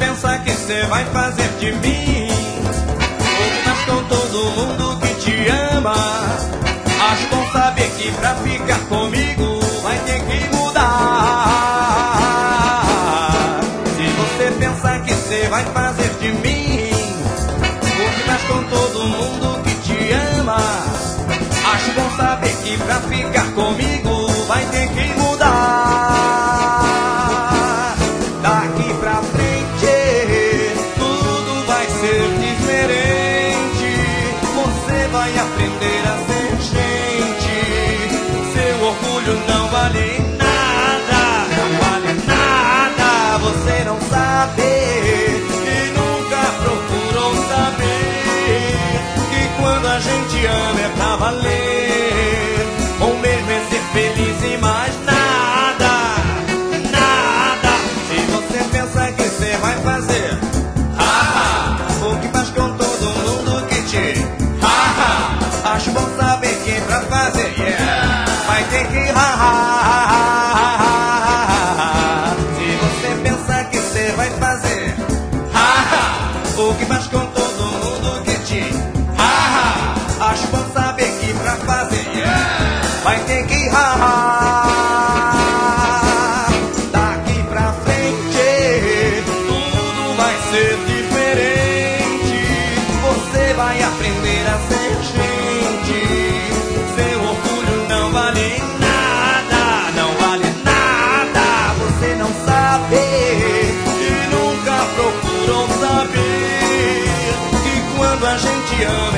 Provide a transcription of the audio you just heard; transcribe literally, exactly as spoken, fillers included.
pensa que você vai fazer de mim o que faz com todo mundo que te ama. Acho bom saber que pra ficar comigo vai ter que mudar. Se você pensa que você vai fazer de mim o que faz com todo mundo que te ama, acho bom saber que pra ficar comigo vai ter que mudar. Daqui pra frente tudo vai ser diferente. Você vai aprender a ser gente. Seu orgulho não vale nada, não vale nada. Você não sabe e nunca procurou saber que quando a gente ama é pra valer. Ou mesmo é ser feliz e mais nada, nada. Se você pensa que você vai fazer ah, o que faz com todo mundo que te ah, acho bom saber que pra fazer yeah, vai ter que ah, se você pensa que você vai fazer ah, o que faz com todo mundo que te ah, acho bom saber que pra fazer yeah, vai ter que ah, daqui pra frente tudo vai ser diferente. Você vai aprender a ser gente. Seu orgulho não vale nada, não vale nada. Você não sabe e nunca procurou saber que quando a gente ama